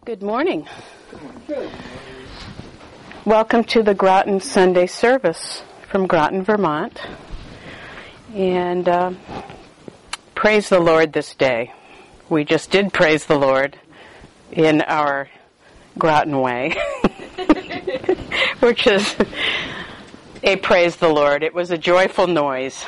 Good morning. Welcome to the Groton Sunday service from Groton, Vermont. And praise the Lord this day. We just did praise the Lord in our Groton way, which is a praise the Lord. It was a joyful noise.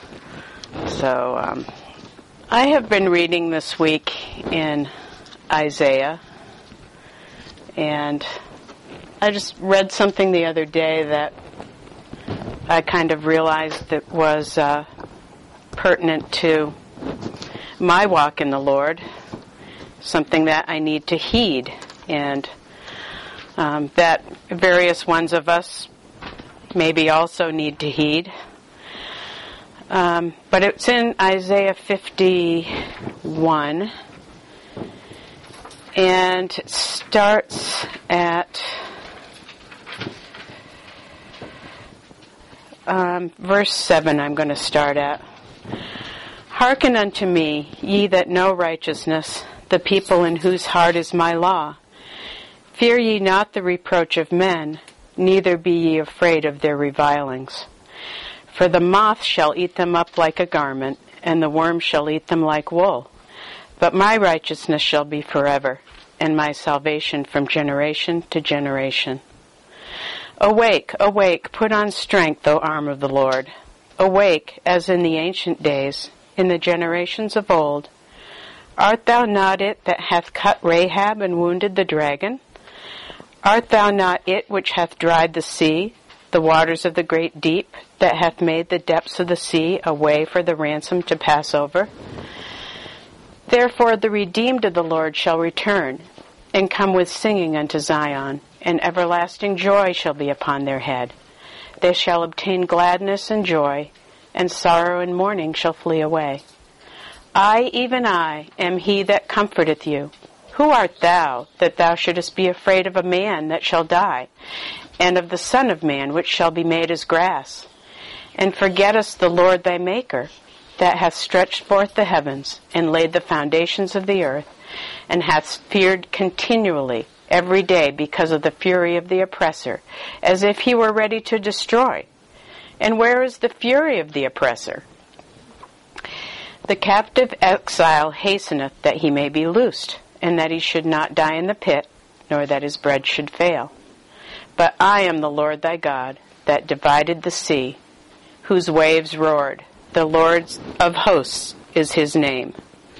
So I have been reading this week in Isaiah. And I just read something the other day that I kind of realized that was pertinent to my walk in the Lord, something that I need to heed, and that various ones of us maybe also need to heed. But it's in Isaiah 51. And it starts at verse 7 I'm going to start at. Hearken unto me, ye that know righteousness, the people in whose heart is my law. Fear ye not the reproach of men, neither be ye afraid of their revilings. For the moth shall eat them up like a garment, and the worm shall eat them like wool. But my righteousness shall be forever, and my salvation from generation to generation. Awake, awake, put on strength, O arm of the Lord. Awake, as in the ancient days, in the generations of old. Art thou not it that hath cut Rahab and wounded the dragon? Art thou not it which hath dried the sea, the waters of the great deep, that hath made the depths of the sea a way for the ransom to pass over? Therefore the redeemed of the Lord shall return, and come with singing unto Zion, and everlasting joy shall be upon their head. They shall obtain gladness and joy, and sorrow and mourning shall flee away. I, even I, am he that comforteth you. Who art thou, that thou shouldest be afraid of a man that shall die, and of the Son of Man which shall be made as grass? And forgettest the Lord thy Maker, that hath stretched forth the heavens, and laid the foundations of the earth, and hath feared continually every day because of the fury of the oppressor, as if he were ready to destroy. And where is the fury of the oppressor? The captive exile hasteneth that he may be loosed, and that he should not die in the pit, nor that his bread should fail. But I am the Lord thy God, that divided the sea, whose waves roared. The Lord of hosts is his name.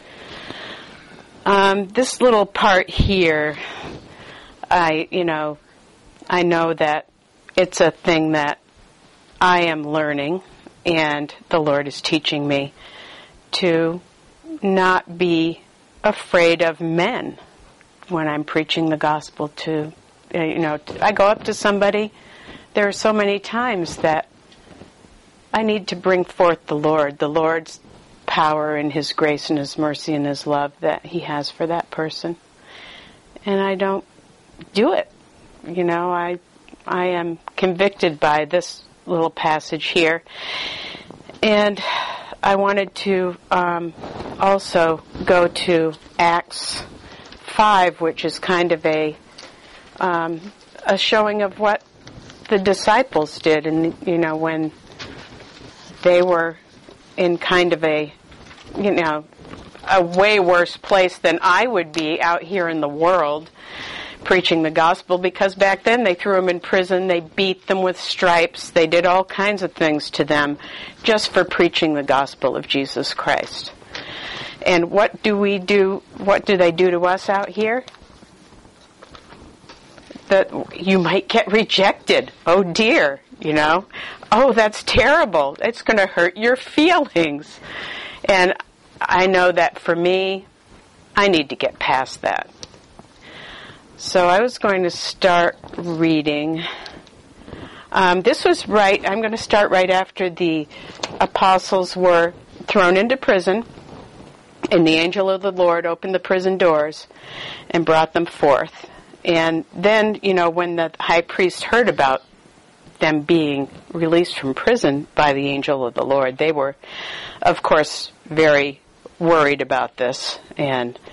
This little part here, I know that it's a thing that I am learning, and the Lord is teaching me to not be afraid of men when I'm preaching the gospel to, I go up to somebody. There are so many times that I need to bring forth the Lord's power and his grace and his mercy and his love that he has for that person. And I don't do it. I am convicted by this little passage here. And I wanted to also go to Acts 5, which is kind of a showing of what the disciples did. And, when they were in kind of a way worse place than I would be out here in the world preaching the gospel, because back then they threw them in prison, they beat them with stripes, they did all kinds of things to them just for preaching the gospel of Jesus Christ. And what do we do? What do they do to us out here? That you might get rejected. Oh dear, Oh, that's terrible. It's going to hurt your feelings. And I know that for me, I need to get past that. So I was going to start reading. This was I'm going to start right after the apostles were thrown into prison, and the angel of the Lord opened the prison doors and brought them forth. And then, when the high priest heard about them being released from prison by the angel of the Lord, they were, of course, very worried about this and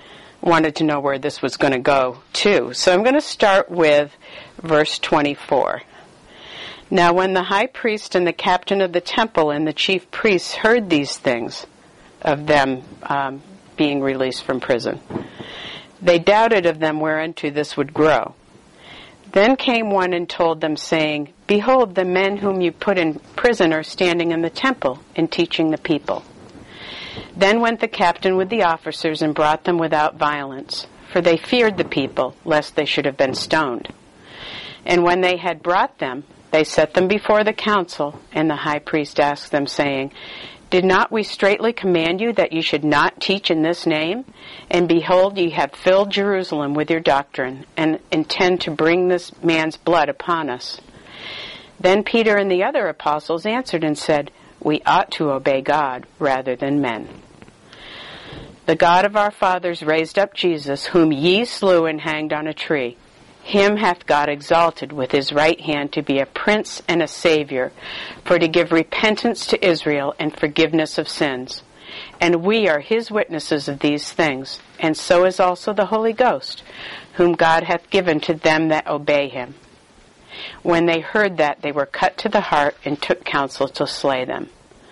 wanted to know where this was going to go to. So I'm going to start with verse 24. Now when the high priest and the captain of the temple and the chief priests heard these things of them being released from prison, they doubted of them whereunto this would grow. Then came one and told them, saying, Behold, the men whom you put in prison are standing in the temple and teaching the people. Then went the captain with the officers and brought them without violence, for they feared the people, lest they should have been stoned. And when they had brought them, they set them before the council, and the high priest asked them, saying, Did not we straitly command you that you should not teach in this name? And behold, ye have filled Jerusalem with your doctrine, and intend to bring this man's blood upon us. Then Peter and the other apostles answered and said, We ought to obey God rather than men. The God of our fathers raised up Jesus, whom ye slew and hanged on a tree. Him hath God exalted with his right hand to be a prince and a savior, for to give repentance to Israel and forgiveness of sins. And we are his witnesses of these things, and so is also the Holy Ghost, whom God hath given to them that obey him. When they heard that, they were cut to the heart and took counsel to slay them.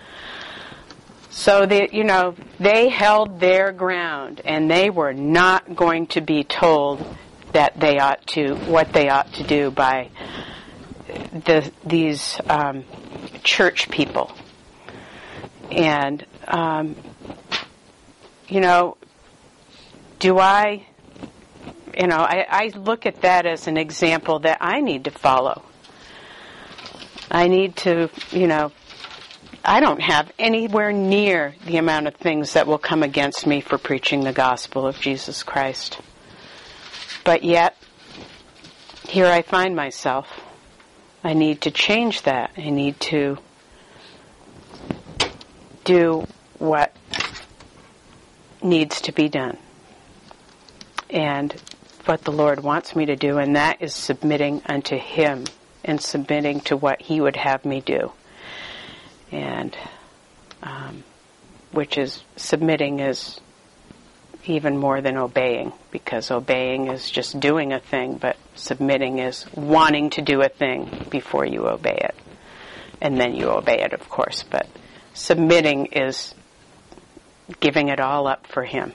So they held their ground, and they were not going to be told that what they ought to do by these church people. And I look at that as an example that I need to follow. I need to, I don't have anywhere near the amount of things that will come against me for preaching the gospel of Jesus Christ. But yet, here I find myself. I need to change that. I need to do what needs to be done. And what the Lord wants me to do, and that is submitting unto him and submitting to what he would have me do. And which is, submitting is even more than obeying, because obeying is just doing a thing, but submitting is wanting to do a thing before you obey it. And then you obey it, of course, but submitting is giving it all up for him.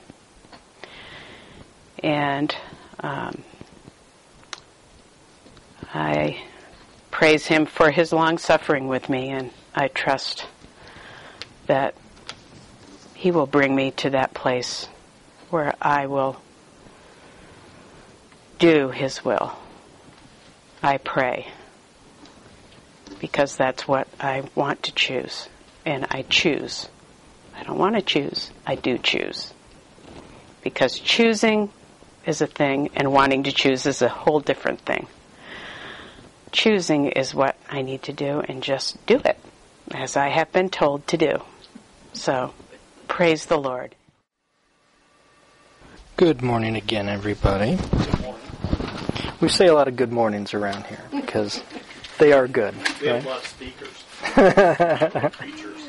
And I praise him for his long suffering with me, and I trust that he will bring me to that place where I will do his will. I pray, because that's what I want to choose, and I choose. I don't want to choose, I do choose. Because choosing is a thing, and wanting to choose is a whole different thing. Choosing is what I need to do, and just do it, as I have been told to do. So, praise the Lord. Good morning again, everybody. Good morning. We say a lot of good mornings around here, because they are good. We have right? a lot of speakers. Preachers.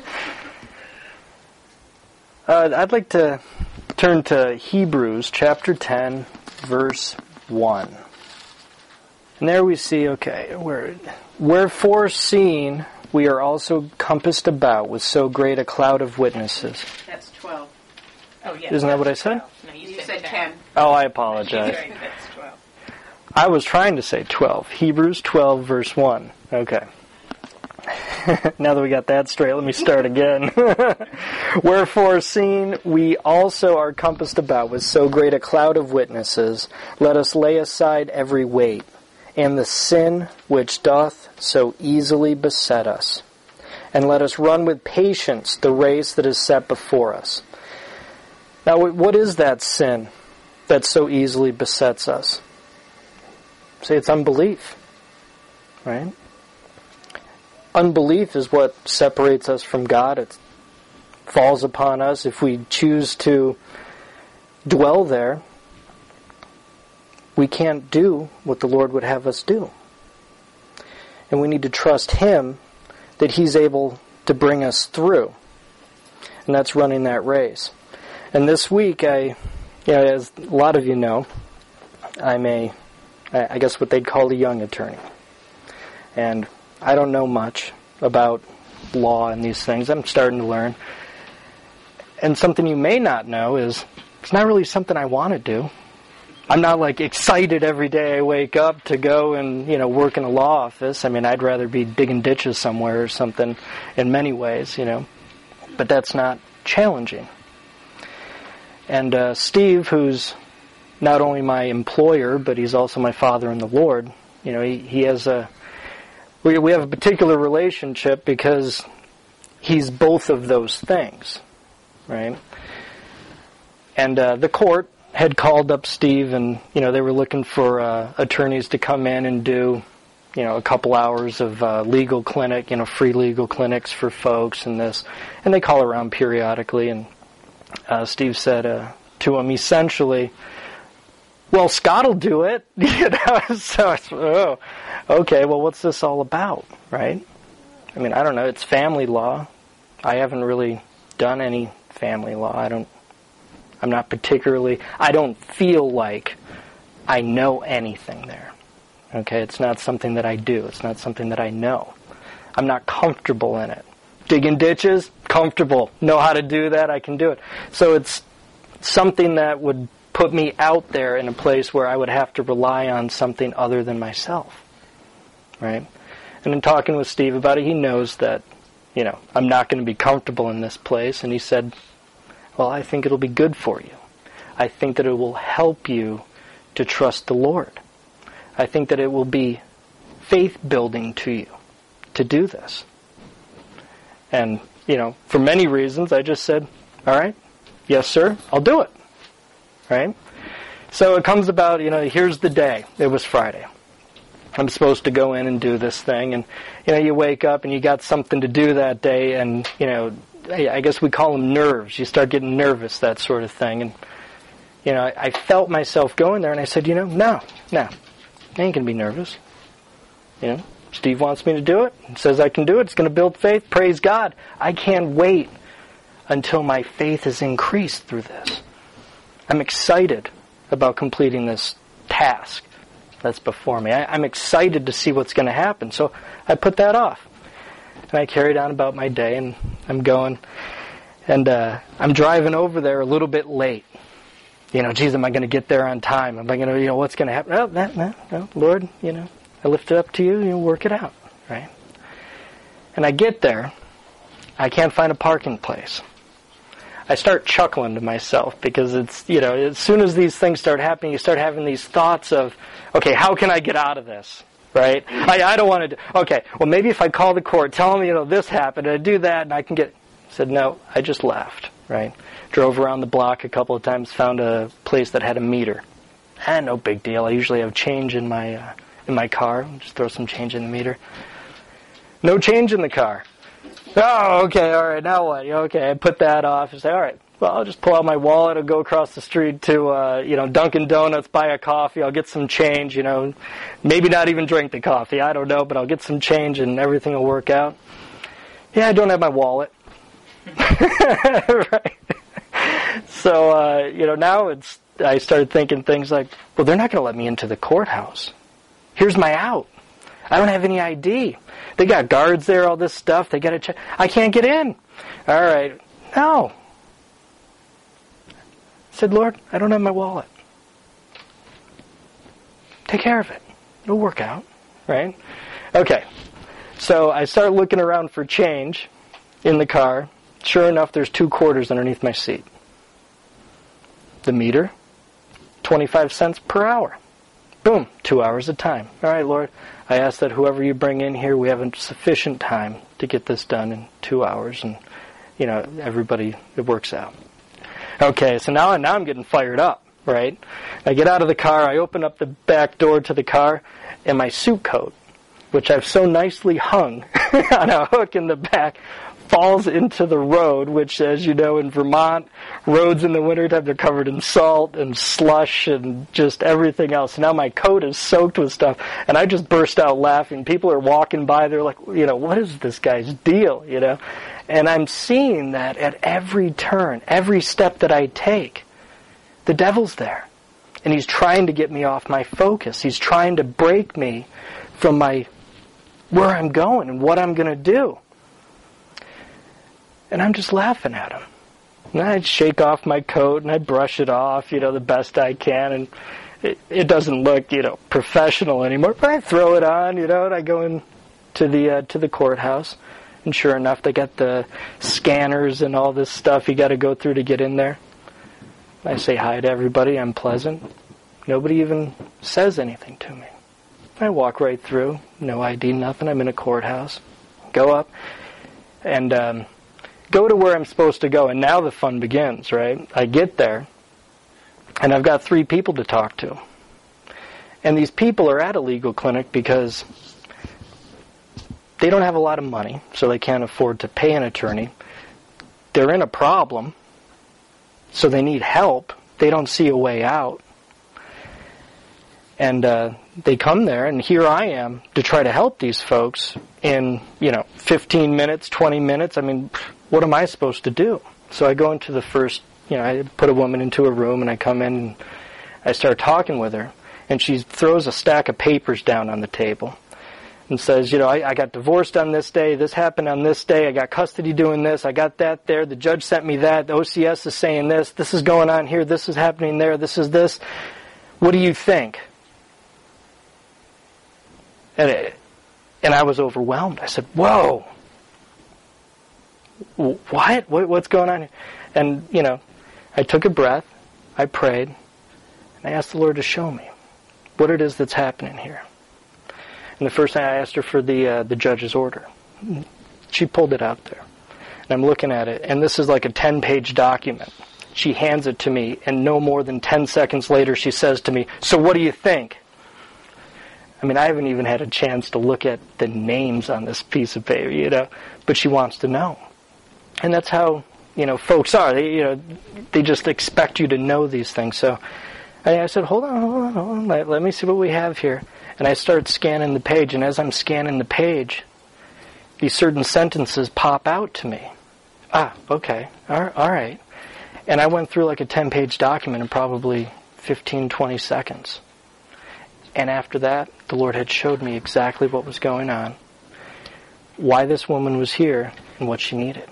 I'd like to turn to Hebrews chapter 10, verse 1. And there we see, wherefore seeing we are also compassed about with so great a cloud of witnesses. That's 12. Oh, yeah. Isn't that what I said? No, you said 10. Oh, I apologize. That's 12. I was trying to say 12. Hebrews 12, verse 1. Okay. Now that we got that straight, let me start again. Wherefore, seeing we also are compassed about with so great a cloud of witnesses, let us lay aside every weight, and the sin which doth so easily beset us. And let us run with patience the race that is set before us. Now, what is that sin that so easily besets us? Say it's unbelief, right? Unbelief is what separates us from God. It falls upon us if we choose to dwell there. We can't do what the Lord would have us do. And we need to trust him that he's able to bring us through. And that's running that race. And this week I As a lot of you know, I'm I guess what they'd call a young attorney. And I don't know much about law and these things. I'm starting to learn. And something you may not know is it's not really something I want to do. I'm not like excited every day I wake up to go and, work in a law office. I mean, I'd rather be digging ditches somewhere or something in many ways, But that's not challenging. And Steve, who's not only my employer, but he's also my father in the Lord, he has we have a particular relationship because he's both of those things, right? And the court had called up Steve, and they were looking for attorneys to come in and do a couple hours of legal clinic, free legal clinics for folks and this, and they call around periodically. And Steve said to him essentially, "Well, Scott'll do it," So I said, "Oh, okay. Well, what's this all about, right?" I mean, I don't know. It's family law. I haven't really done any family law. I'm not particularly, I don't feel like I know anything there. Okay, it's not something that I do. It's not something that I know. I'm not comfortable in it. Digging ditches, comfortable. Know how to do that, I can do it. So it's something that would put me out there in a place where I would have to rely on something other than myself. Right? And in talking with Steve about it, he knows that, I'm not going to be comfortable in this place. And he said, "Well, I think it'll be good for you. I think that it will help you to trust the Lord. I think that it will be faith-building to you to do this." And, for many reasons, I just said, "All right, yes, sir, I'll do it." Right? So it comes about, here's the day. It was Friday. I'm supposed to go in and do this thing. And, you wake up and you got something to do that day. And, I guess we call them nerves. You start getting nervous, that sort of thing. And, I felt myself going there, and I said, no, I ain't going to be nervous. Steve wants me to do it. He says I can do it. It's going to build faith. Praise God. I can't wait until my faith is increased through this. I'm excited about completing this task that's before me. I'm excited to see what's going to happen. So I put that off. And I carried on about my day, and I'm going. And I'm driving over there a little bit late. Geez, am I going to get there on time? Am I going to, what's going to happen? Oh, no, Lord, I lift it up to you, work it out, right? And I get there. I can't find a parking place. I start chuckling to myself because it's, as soon as these things start happening, you start having these thoughts of, okay, how can I get out of this, right? I don't want to do, okay, well, maybe if I call the court, tell them, this happened, and I do that, and I can get, I said, no, I just left, right? Drove around the block a couple of times, found a place that had a meter. No big deal. I usually have change in my car. Just throw some change in the meter. No change in the car. Oh, okay, all right, now what? Okay, I put that off and say, all right, well, I'll just pull out my wallet and go across the street to, Dunkin' Donuts, buy a coffee, I'll get some change, maybe not even drink the coffee, I don't know, but I'll get some change and everything will work out. Yeah, I don't have my wallet. Right. So, now I started thinking things like, well, they're not going to let me into the courthouse. Here's my out. I don't have any ID. They got guards there, all this stuff. They got to check. I can't get in. All right. No. I said, Lord, I don't have my wallet. Take care of it. It'll work out. Right? Okay. So I start looking around for change in the car. Sure enough, there's 2 quarters underneath my seat. The meter, 25 cents per hour. Boom, 2 hours of time. All right, Lord, I ask that whoever you bring in here, we have sufficient time to get this done in 2 hours, and, everybody, it works out. Okay, so now I'm getting fired up, right? I get out of the car, I open up the back door to the car, and my suit coat, which I've so nicely hung on a hook in the back, falls into the road, which, as you know, in Vermont, roads in the wintertime, they're covered in salt and slush and just everything else. Now my coat is soaked with stuff, and I just burst out laughing. People are walking by, they're like, what is this guy's deal, And I'm seeing that at every turn, every step that I take, The devil's there. And he's trying to get me off my focus. He's trying to break me from where I'm going and what I'm going to do. And I'm just laughing at him. And I'd shake off my coat and I'd brush it off, the best I can. And it doesn't look, professional anymore. But I throw it on, and I go into the courthouse. And sure enough, they got the scanners and all this stuff you got to go through to get in there. I say hi to everybody. I'm pleasant. Nobody even says anything to me. I walk right through. No ID, nothing. I'm in a courthouse. Go up and go to where I'm supposed to go. And now the fun begins, right? I get there, and I've got 3 people to talk to. And these people are at a legal clinic because they don't have a lot of money, so they can't afford to pay an attorney. They're in a problem, so they need help. They don't see a way out. And they come there, and here I am to try to help these folks in, 15 minutes, 20 minutes. I mean, what am I supposed to do? So I go into the first, I put a woman into a room, and I come in, and I start talking with her. And she throws a stack of papers down on the table and says, I got divorced on this day, this happened on this day, I got custody doing this, I got that there, the judge sent me that, the OCS is saying this is going on here, this is happening there, this is this. What do you think? And I was overwhelmed. I said, whoa, what? What's going on here? And, I took a breath, I prayed, and I asked the Lord to show me what it is that's happening here. And the first thing I asked her for the judge's order. She pulled it out there. And I'm looking at it, and this is like a 10-page document. She hands it to me, and no more than 10 seconds later she says to me, so what do you think? I mean, I haven't even had a chance to look at the names on this piece of paper, but she wants to know. And that's how, folks are. They just expect you to know these things. So I said, hold on. Let me see what we have here. And I start scanning the page, and as I'm scanning the page, these certain sentences pop out to me. Okay, all right. And I went through like a 10-page document in probably 15, 20 seconds. And after that, the Lord had showed me exactly what was going on, why this woman was here, and what she needed.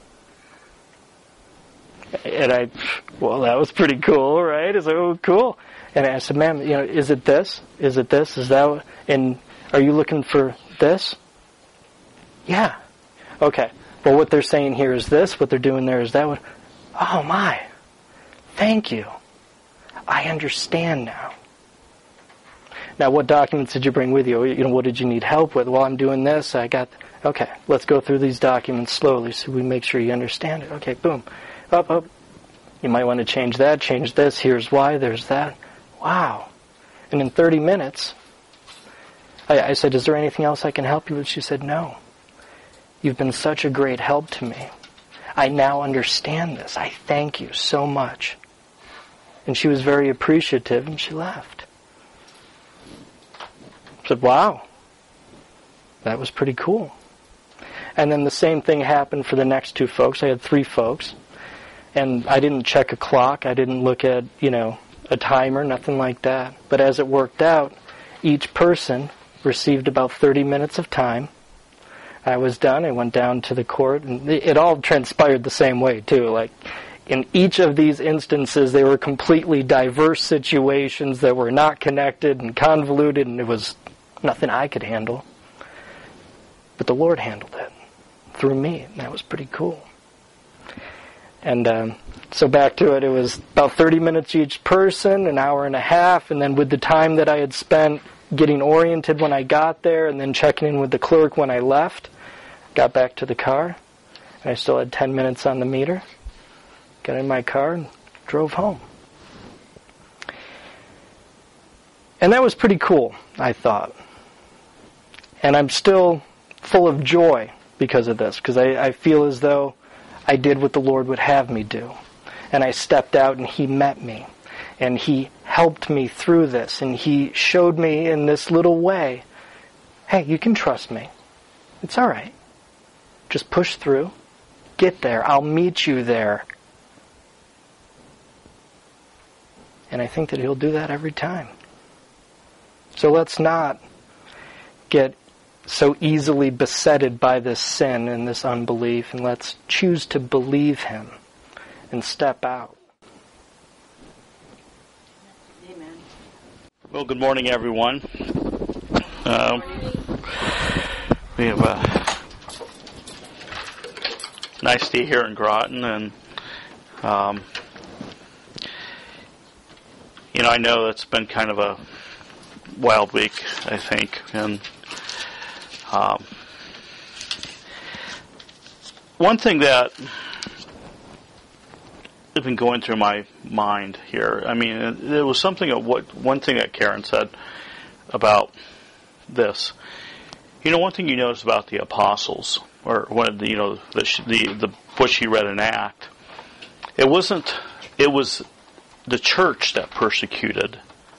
And that was pretty cool, right? I said, oh, cool. And I said, ma'am, is it this? Is it this? Is that? And are you looking for this? Yeah. Okay. Well, what they're saying here is this. What they're doing there is that. Oh, my. Thank you. I understand now. Now, what documents did you bring with you? What did you need help with? Well, I'm doing this. Okay, let's go through these documents slowly so we make sure you understand it. Okay, boom. Up. You might want to change that, change this. Here's why, there's that. Wow. And in 30 minutes, I said, is there anything else I can help you with? She said, no. You've been such a great help to me. I now understand this. I thank you so much. And she was very appreciative, and she left. I said, wow. That was pretty cool. And then the same thing happened for the next 2 folks. I had 3 folks. And I didn't check a clock. I didn't look at, a timer, nothing like that. But as it worked out, each person received about 30 minutes of time. I was done. I went down to the court. And it all transpired the same way, too. Like, in each of these instances, they were completely diverse situations that were not connected and convoluted, and it was nothing I could handle. But the Lord handled it through me, and that was pretty cool. And so back to it, it was about 30 minutes each person, an hour and a half, and then with the time that I had spent getting oriented when I got there and then checking in with the clerk when I left, got back to the car, and I still had 10 minutes on the meter, got in my car and drove home. And that was pretty cool, I thought. And I'm still full of joy because of this, because I feel as though I did what the Lord would have me do. And I stepped out and He met me. And He helped me through this. And He showed me in this little way, hey, you can trust me. It's all right. Just push through. Get there. I'll meet you there. And I think that He'll do that every time. So let's not get so easily besetted by this sin and this unbelief, and let's choose to believe Him and step out. Amen. Well, good morning, everyone. We have a nice day here in Groton, and I know it's been kind of a wild week, I think, and one thing that has been going through my mind here, there was one thing that Karen said about this. One thing you notice about the apostles, or what she read in Acts, it was the church that persecuted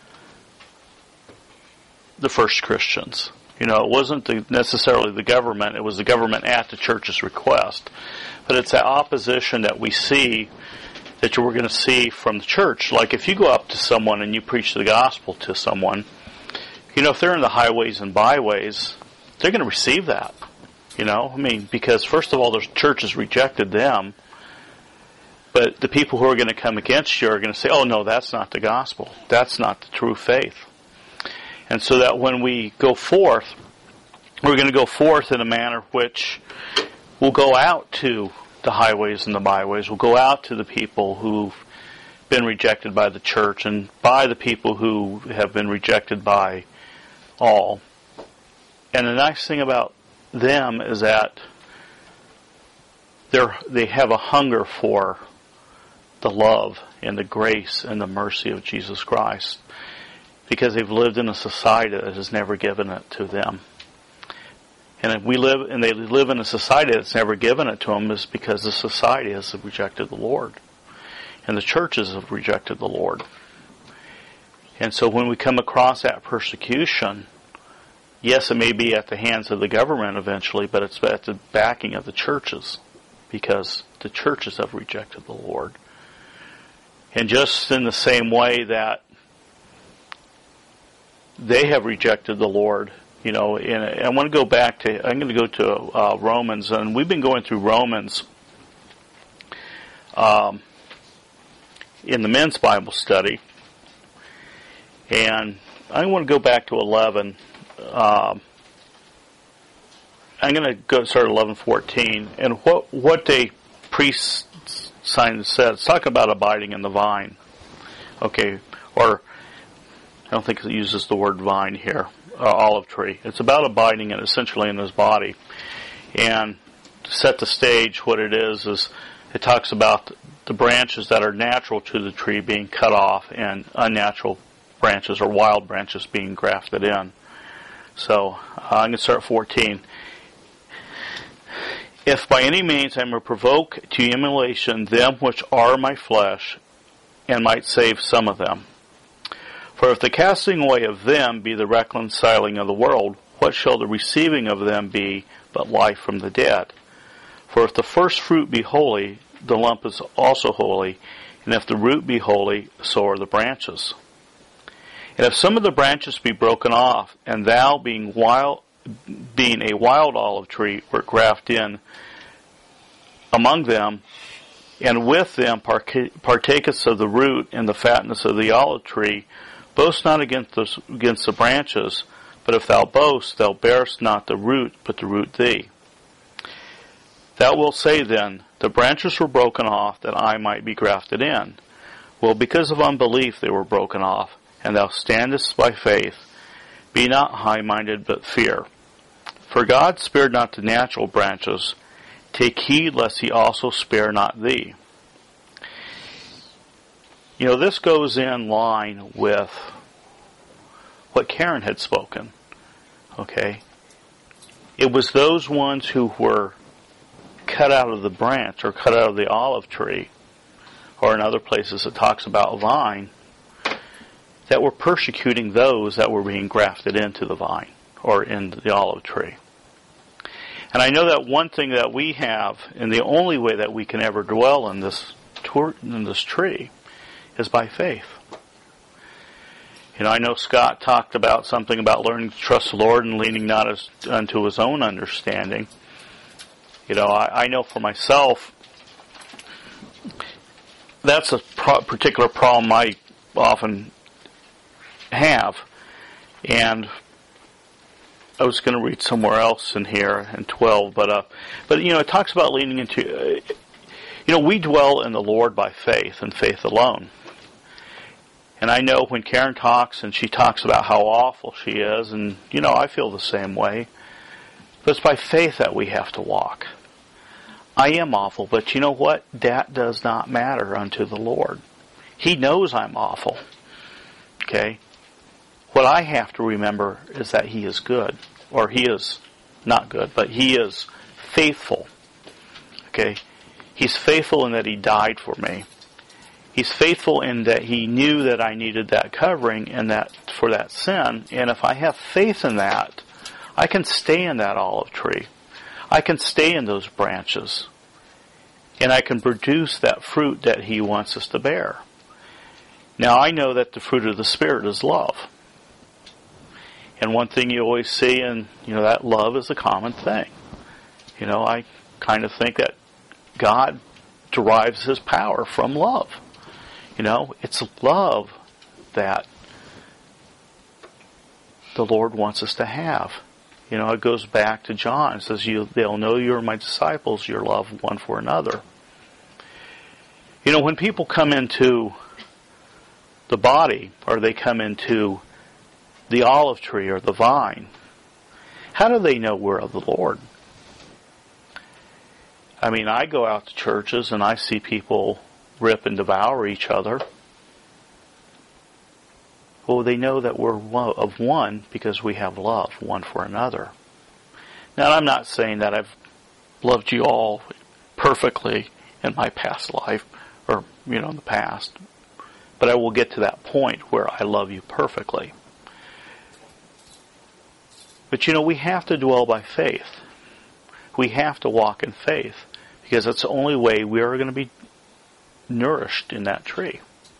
the first Christians. It wasn't necessarily the government. It was the government at the church's request. But it's that opposition that we see, that we're going to see from the church. Like if you go up to someone and you preach the gospel to someone, if they're in the highways and byways, they're going to receive that. Because first of all, the church has rejected them. But the people who are going to come against you are going to say, oh no, that's not the gospel. That's not the true faith. And so that when we go forth, we're going to go forth in a manner which will go out to the highways and the byways. We'll go out to the people who've been rejected by the church and by the people who have been rejected by all. And the nice thing about them is that they have a hunger for the love and the grace and the mercy of Jesus Christ, because they've lived in a society that has never given it to them. And if they live in a society that's never given it to them, is because the society has rejected the Lord, and the churches have rejected the Lord. And so when we come across that persecution, yes, it may be at the hands of the government eventually, but it's at the backing of the churches, because the churches have rejected the Lord. And just in the same way that they have rejected the Lord, and I want to go back to, I'm going to go to Romans, and we've been going through Romans in the men's Bible study, and I want to go back to 11. I'm going to go start at 11:14, and what they sign said. It's talking about abiding in the vine. Okay, or I don't think it uses the word vine here, olive tree. It's about abiding essentially in His body. And to set the stage, what it is it talks about the branches that are natural to the tree being cut off and unnatural branches or wild branches being grafted in. So I'm going to start at 14. If by any means I may provoke to emulation them which are my flesh, and might save some of them. For if the casting away of them be the reconciling of the world, what shall the receiving of them be but life from the dead? For if the first fruit be holy, the lump is also holy, and if the root be holy, so are the branches. And if some of the branches be broken off, and thou being a wild olive tree wert grafted in among them, and with them partakest of the root and the fatness of the olive tree, boast not against the branches, but if thou boast, thou bearest not the root, but the root thee. Thou wilt say then, the branches were broken off that I might be grafted in. Well, because of unbelief they were broken off, and thou standest by faith. Be not high-minded, but fear. For God spared not the natural branches. Take heed lest He also spare not thee. This goes in line with what Karen had spoken. Okay? It was those ones who were cut out of the branch or cut out of the olive tree, or in other places it talks about a vine, that were persecuting those that were being grafted into the vine or into the olive tree. And I know that one thing that we have, and the only way that we can ever dwell in this tree, is by faith. I know Scott talked about something about learning to trust the Lord and leaning not unto his own understanding. I know for myself, that's a particular problem I often have. And I was going to read somewhere else in here in 12, but it talks about leaning into. We dwell in the Lord by faith and faith alone. And I know when Karen talks and she talks about how awful she is, and I feel the same way. But it's by faith that we have to walk. I am awful, but you know what? That does not matter unto the Lord. He knows I'm awful. Okay? What I have to remember is that He is good. Or He is not good, but He is faithful. Okay? He's faithful in that He died for me. He's faithful in that He knew that I needed that covering and that for that sin. And if I have faith in that, I can stay in that olive tree. I can stay in those branches. And I can produce that fruit that He wants us to bear. Now I know that the fruit of the Spirit is love. And one thing you always see, and that love is a common thing. I kind of think that God derives His power from love. It's love that the Lord wants us to have. It goes back to John. It says, they'll know you are my disciples, your love one for another. When people come into the body, or they come into the olive tree or the vine, how do they know we're of the Lord? I go out to churches and I see people rip and devour each other. Well, they know that we're of one because we have love one for another. Now, I'm not saying that I've loved you all perfectly in my past life, or, in the past. But I will get to that point where I love you perfectly. But, we have to dwell by faith. We have to walk in faith, because that's the only way we are going to be nourished in that tree.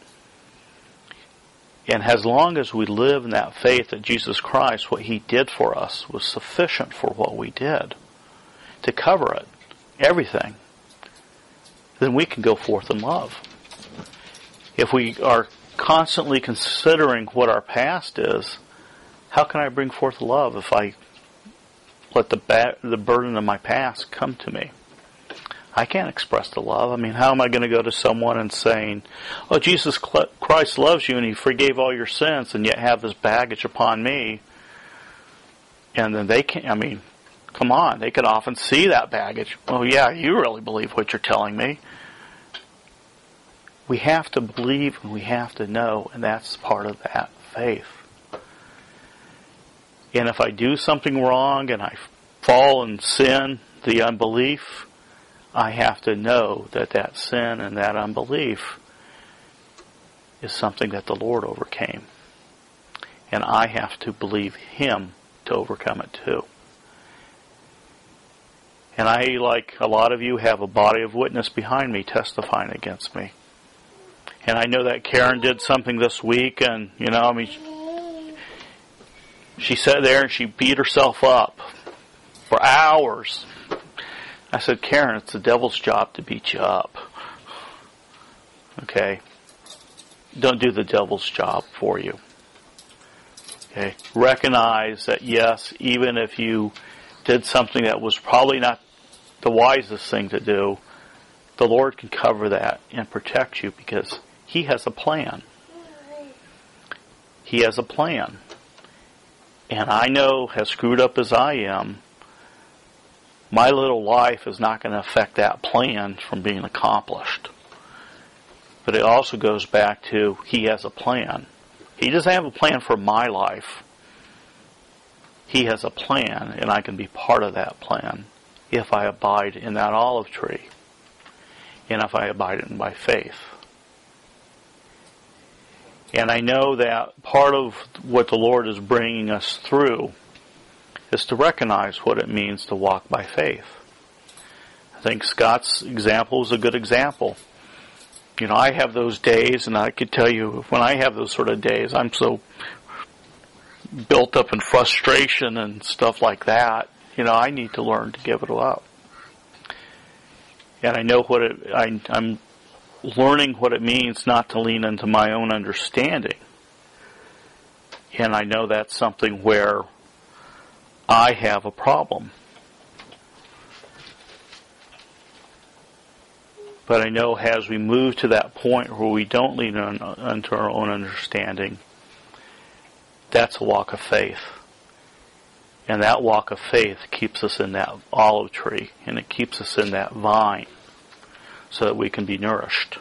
And as long as we live in that faith that Jesus Christ, what He did for us, was sufficient for what we did, to cover it, everything, then we can go forth in love. If we are constantly considering what our past is, how can I bring forth love if I let the burden of my past come to me? I can't express the love. How am I going to go to someone and saying, oh, Jesus Christ loves you and He forgave all your sins, and yet have this baggage upon me? And then they can't, come on, they could often see that baggage. Oh yeah, you really believe what you're telling me. We have to believe and we have to know, and that's part of that faith. And if I do something wrong and I fall in sin, the unbelief, I have to know that that sin and that unbelief is something that the Lord overcame. And I have to believe Him to overcome it too. And I, like a lot of you, have a body of witness behind me testifying against me. And I know that Karen did something this week, and, she sat there and she beat herself up for hours. I said, Karen, it's the devil's job to beat you up. Okay? Don't do the devil's job for you. Okay? Recognize that, yes, even if you did something that was probably not the wisest thing to do, the Lord can cover that and protect you, because He has a plan. He has a plan. And I know, as screwed up as I am, my little life is not going to affect that plan from being accomplished. But it also goes back to, He has a plan. He doesn't have a plan for my life. He has a plan, and I can be part of that plan if I abide in that olive tree, and if I abide in by faith. And I know that part of what the Lord is bringing us through is to recognize what it means to walk by faith. I think Scott's example is a good example. I have those days, and I could tell you, when I have those sort of days, I'm so built up in frustration and stuff like that. I need to learn to give it up. And I know I'm learning what it means not to lean into my own understanding. And I know that's something where I have a problem. But I know as we move to that point where we don't lean into our own understanding, that's a walk of faith. And that walk of faith keeps us in that olive tree, and it keeps us in that vine so that we can be nourished.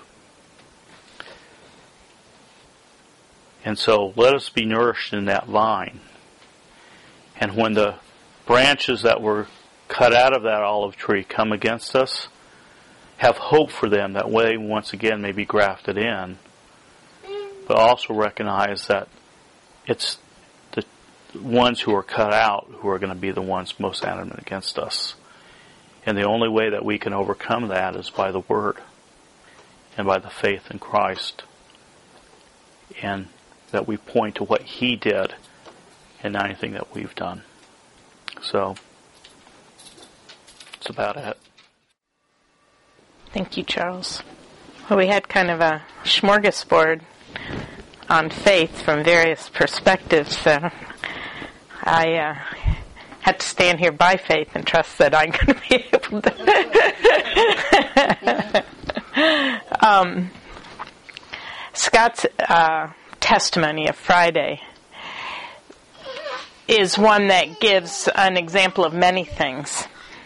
And so let us be nourished in that vine. And when the branches that were cut out of that olive tree come against us, have hope for them that way once again may be grafted in, but also recognize that it's the ones who are cut out who are going to be the ones most adamant against us. And the only way that we can overcome that is by the Word and by the faith in Christ, and that we point to what He did and not anything that we've done. So, that's about it. Thank you, Charles. Well, we had kind of a smorgasbord on faith from various perspectives, so I had to stand here by faith and trust that I'm going to be able to. Scott's testimony of Friday is one that gives an example of many things.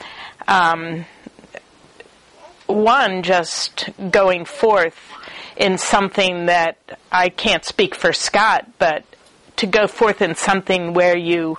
One, just going forth in something that I can't speak for Scott, but to go forth in something where you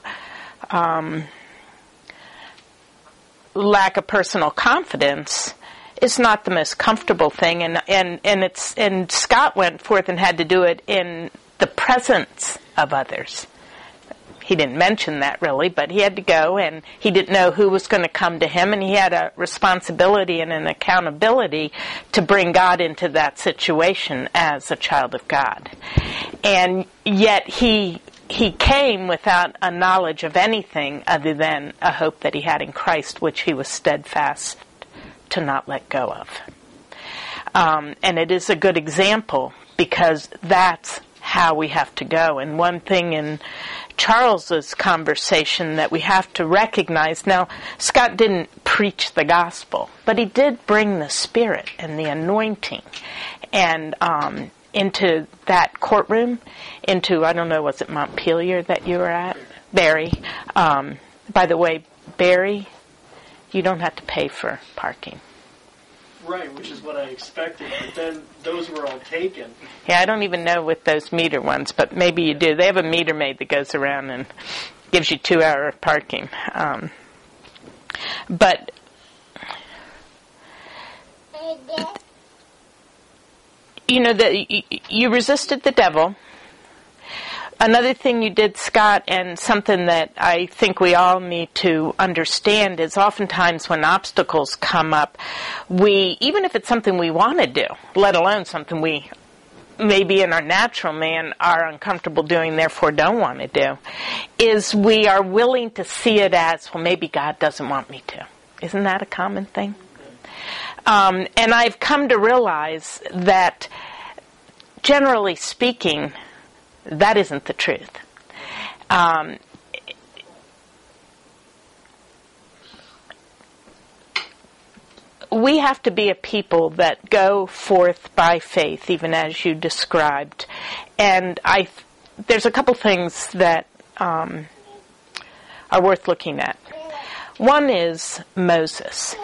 lack a personal confidence is not the most comfortable thing, and Scott went forth and had to do it in the presence of others. He didn't mention that really, but he had to go, and he didn't know who was going to come to him, and he had a responsibility and an accountability to bring God into that situation as a child of God. And yet he came without a knowledge of anything other than a hope that he had in Christ, which he was steadfast to not let go of. And it is a good example because that's how we have to go. And one thing in Charles's conversation that we have to recognize, now Scott didn't preach the gospel, but he did bring the Spirit and the anointing and into that courtroom, into, I don't know, was it Montpelier that you were at? Barry. By the way, Barry, you don't have to pay for parking. Right, which is what I expected, but then those were all taken. Yeah, I don't even know with those meter ones, but maybe you do. They have a meter maid that goes around and gives you 2-hour parking. But you resisted the devil. Another thing you did, Scott, and something that I think we all need to understand is oftentimes when obstacles come up, even if it's something we want to do, let alone something we maybe in our natural man are uncomfortable doing, therefore don't want to do, is we are willing to see it as, well, maybe God doesn't want me to. Isn't that a common thing? And I've come to realize that, generally speaking, that isn't the truth. We have to be a people that go forth by faith, even as you described. And there's a couple things that are worth looking at. One is Moses.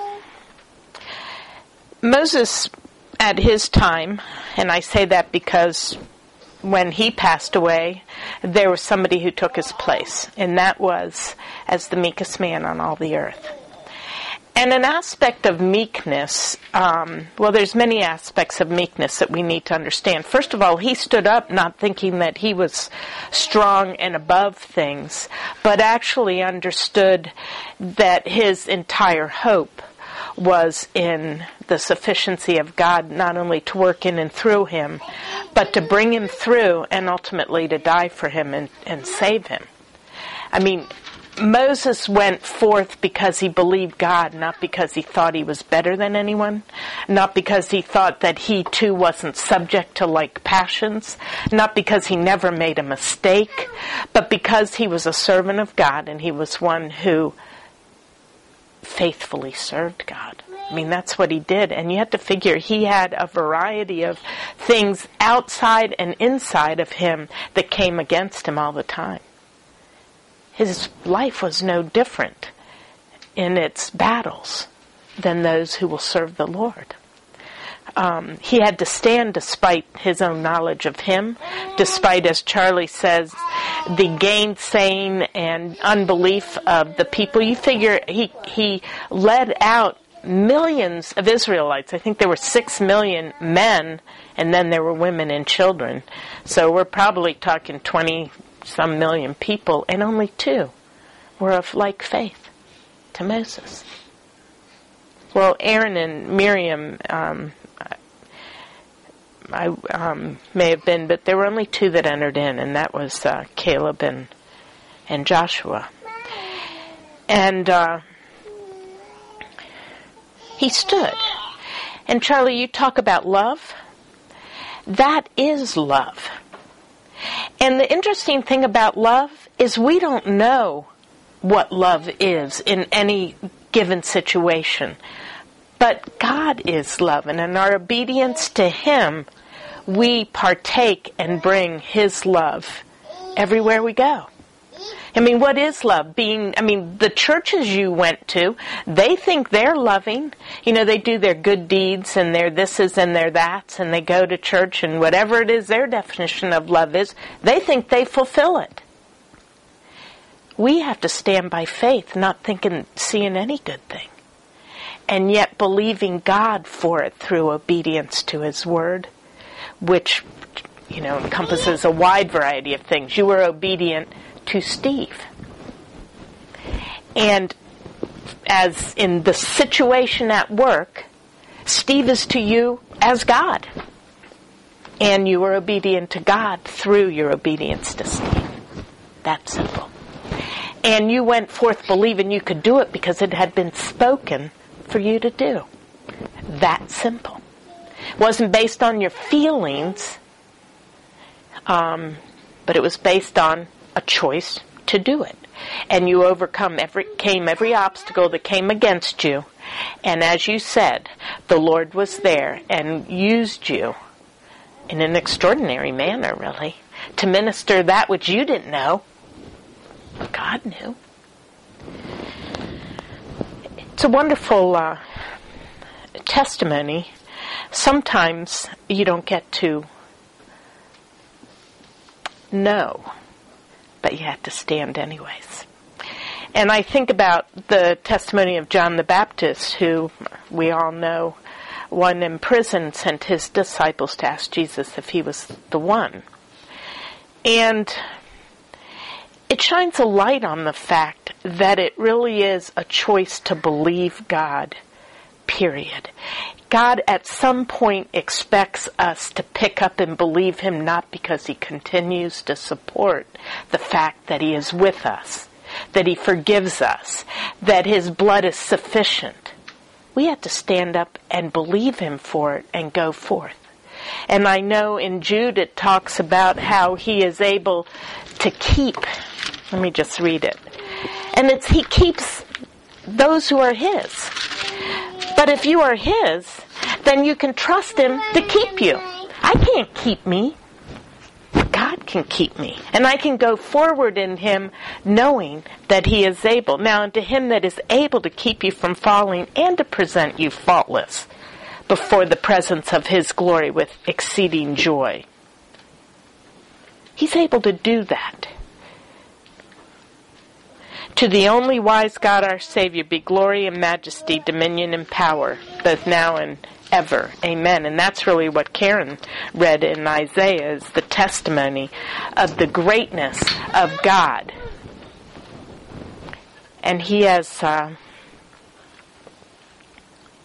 Moses, at his time, and I say that because when he passed away, there was somebody who took his place, and that was as the meekest man on all the earth. And an aspect of meekness, there's many aspects of meekness that we need to understand. First of all, he stood up not thinking that he was strong and above things, but actually understood that his entire hope was in the sufficiency of God, not only to work in and through him, but to bring him through and ultimately to die for him and save him. I mean, Moses went forth because he believed God, not because he thought he was better than anyone, not because he thought that he too wasn't subject to like passions, not because he never made a mistake, but because he was a servant of God and he was one who faithfully served God. I mean, that's what he did. And you have to figure he had a variety of things outside and inside of him that came against him all the time. His life was no different in its battles than those who will serve the Lord. He had to stand despite his own knowledge of him, despite, as Charlie says, the gainsaying and unbelief of the people. You figure he led out millions of Israelites. I think there were 6 million men, and then there were women and children. So we're probably talking 20-some million people, and only 2 were of like faith to Moses. Well, Aaron and Miriam, I may have been, but there were only 2 that entered in, and that was Caleb and Joshua. And he stood. And Charlie, you talk about love. That is love. And the interesting thing about love is we don't know what love is in any given situation. But God is love, and in our obedience to him, we partake and bring his love everywhere we go. I mean, what is love? The churches you went to, they think they're loving. You know, they do their good deeds and their thises and their that's, and they go to church, and whatever it is their definition of love is, they think they fulfill it. We have to stand by faith, not seeing any good thing, and yet believing God for it through obedience to his word, which, encompasses a wide variety of things. You were obedient to Steve. And as in the situation at work, Steve is to you as God. And you were obedient to God through your obedience to Steve. That's simple. And you went forth believing you could do it because it had been spoken for you to do. That simple. It wasn't based on your feelings, but it was based on a choice to do it. And you overcame every obstacle that came against you. And as you said, the Lord was there and used you in an extraordinary manner, really, to minister that which you didn't know. God knew. It's a wonderful testimony. Sometimes you don't get to know, but you have to stand anyways. And I think about the testimony of John the Baptist, who we all know, one in prison sent his disciples to ask Jesus if he was the one. And it shines a light on the fact that it really is a choice to believe God, period. God at some point expects us to pick up and believe him, not because he continues to support the fact that he is with us, that he forgives us, that his blood is sufficient. We have to stand up and believe him for it and go forth. And I know in Jude it talks about how he is able to keep. Let me just read it. And he keeps those who are his. But if you are his, then you can trust him to keep you. I can't keep me. God can keep me. And I can go forward in him knowing that he is able. Now, to him that is able to keep you from falling and to present you faultless before the presence of his glory with exceeding joy. He's able to do that. To the only wise God our Savior be glory and majesty, dominion and power, both now and ever. Amen. And that's really what Karen read in Isaiah, is the testimony of the greatness of God. And he has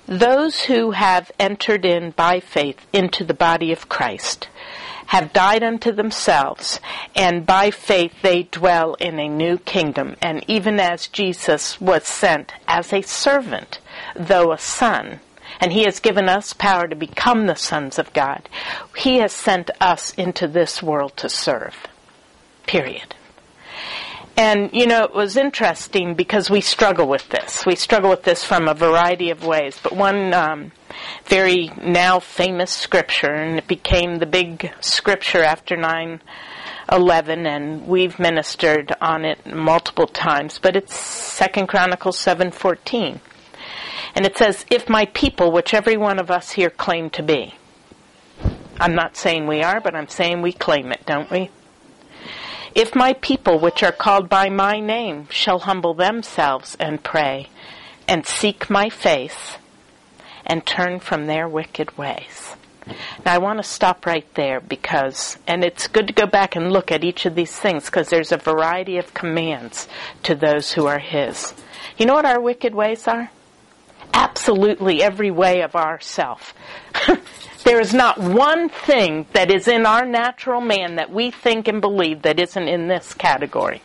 Those who have entered in by faith into the body of Christ have died unto themselves, and by faith they dwell in a new kingdom. And even as Jesus was sent as a servant, though a son, and he has given us power to become the sons of God, he has sent us into this world to serve. Period. And, it was interesting because we struggle with this. We struggle with this from a variety of ways. But one very now famous scripture, and it became the big scripture after 9/11, and we've ministered on it multiple times, but it's 2 Chronicles 7:14. And it says, if my people, which every one of us here claim to be. I'm not saying we are, but I'm saying we claim it, don't we? If my people, which are called by my name, shall humble themselves and pray, and seek my face, and turn from their wicked ways. Now I want to stop right there and it's good to go back and look at each of these things because there's a variety of commands to those who are his. You know what our wicked ways are? Absolutely every way of ourself. There is not one thing that is in our natural man that we think and believe that isn't in this category.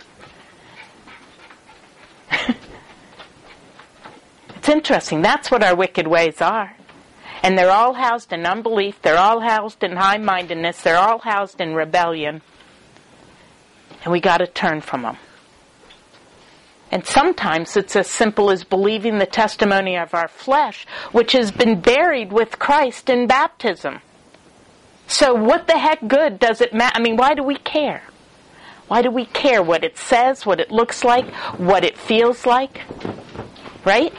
It's interesting. That's what our wicked ways are. And they're all housed in unbelief. They're all housed in high-mindedness. They're all housed in rebellion. And we got to turn from them. And sometimes it's as simple as believing the testimony of our flesh, which has been buried with Christ in baptism. So what the heck good does it matter? Why do we care? Why do we care what it says, what it looks like, what it feels like? Right?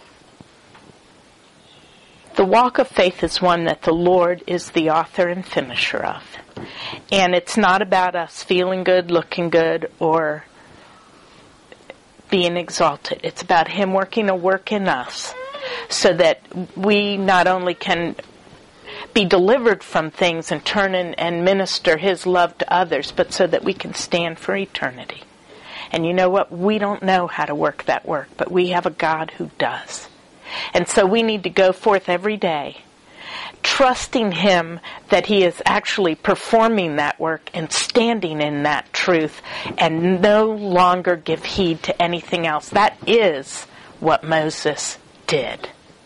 The walk of faith is one that the Lord is the author and finisher of. And it's not about us feeling good, looking good, or being exalted. It's about him working a work in us so that we not only can be delivered from things and turn and minister his love to others, but so that we can stand for eternity. And you know what? We don't know how to work that work, but we have a God who does. And so we need to go forth every day trusting him that he is actually performing that work and standing in that truth and no longer give heed to anything else. That is what Moses did.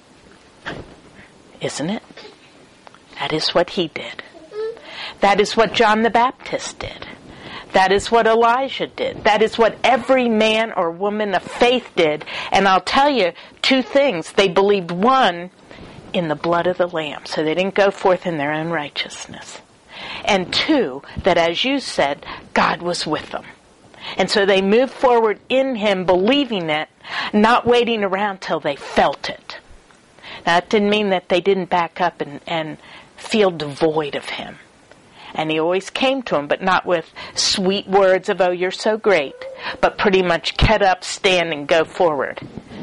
Isn't it? That is what he did. That is what John the Baptist did. That is what Elijah did. That is what every man or woman of faith did. And I'll tell you two things. They believed, one, in the blood of the Lamb, so they didn't go forth in their own righteousness. And two, that as you said, God was with them. And so they moved forward in him, believing it, not waiting around till they felt it. Now, that didn't mean that they didn't back up and feel devoid of him. And he always came to him, but not with sweet words of, oh, you're so great, but pretty much get up, stand, and go forward,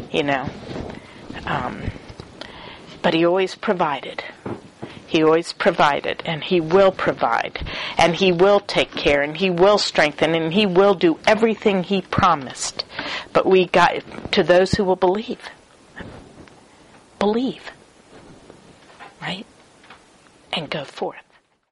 But he always provided. He always provided, and he will provide, and he will take care, and he will strengthen, and he will do everything he promised. But we got to those who will believe. Believe. Right? And go forth.